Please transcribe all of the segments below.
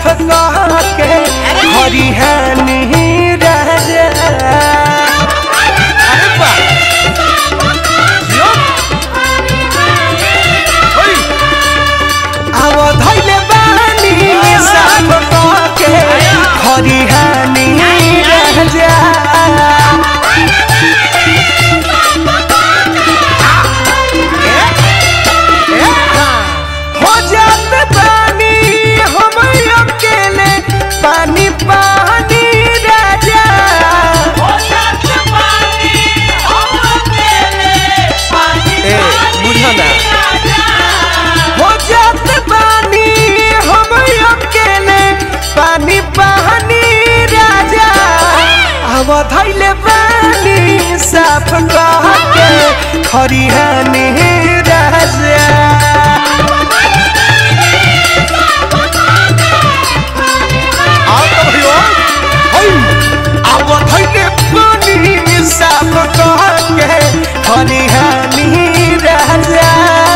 साफ कह के खरिहानी राजा। अरे वाह आवा धइले बानी साफ कह के खरिहानी राजा। हो जात पानी हम अकेले पानी पानी राजा। हो जात पानी हम अकेले पानी पानी राजा। हो जात पानी हम अकेले पानी पानी राजा। अब धइले पानी साफ कह के खरिहानी राजा। साफ कह के खरिहानी राजा।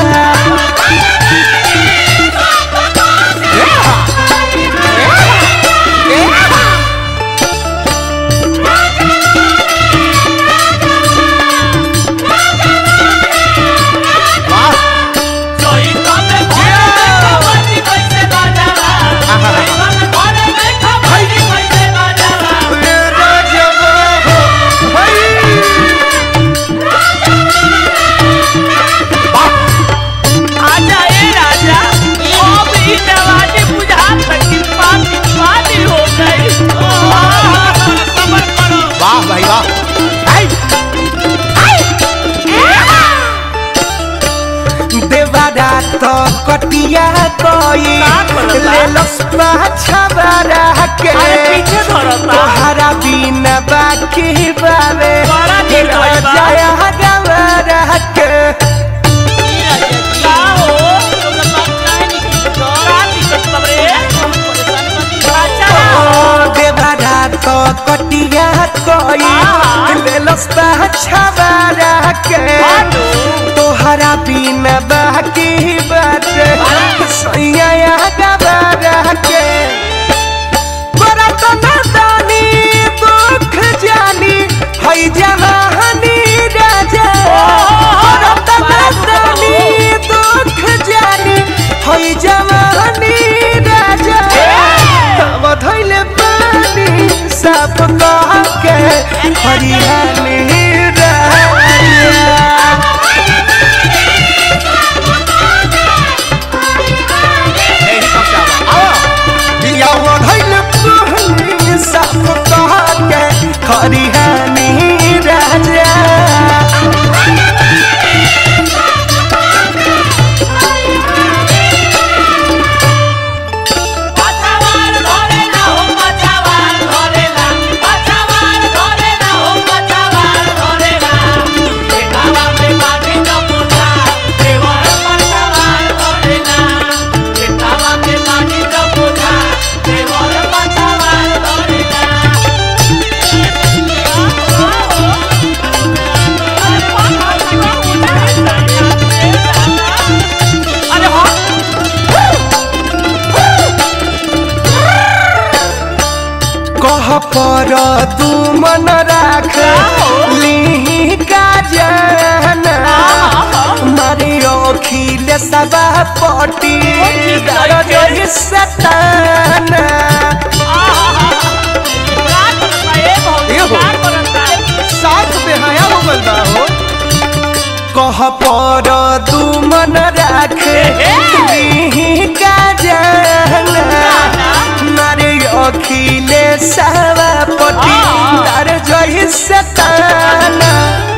तो कटिया कोई ले लसपा छबरा के तोहरा बिना बाकी बावे जया गवरा के। देवरा तो कटिया कोई ले लसपा छबरा के तोहरा बिना बाकी सैया गबरा के। बरत नदानी दुख जानी हई जहानी राजा। बरत नदानी दुख जानी हई जहानी राजा। अब धइले पानी साफ कह के खरिहानी राजा। साफ कह के खरिहानी राजा। पर तू मन राख ली का जाना मारे अखिले सबा पटी दर सताना। साथ बेहाया हो गल बा हो कह पर तू मन राख ली का जाना मारे अखिले सबा पटी दर जही सताना।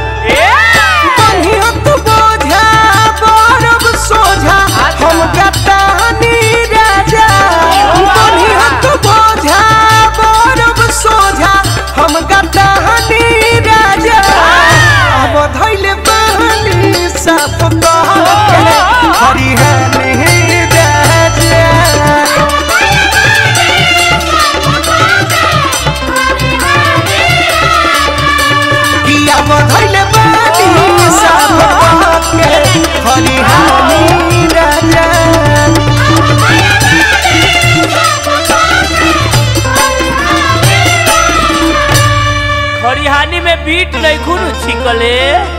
तू बोझा बरब सोझा हम गतानी राजा। तू बोझा बरब सोझा हम गतानी राजा। अब धइले पानी साफ कह के खरिहानी राजा। अब धइले पानी साफ कह के खरिहानी राजा। ठीक नहीं खुनु छिकले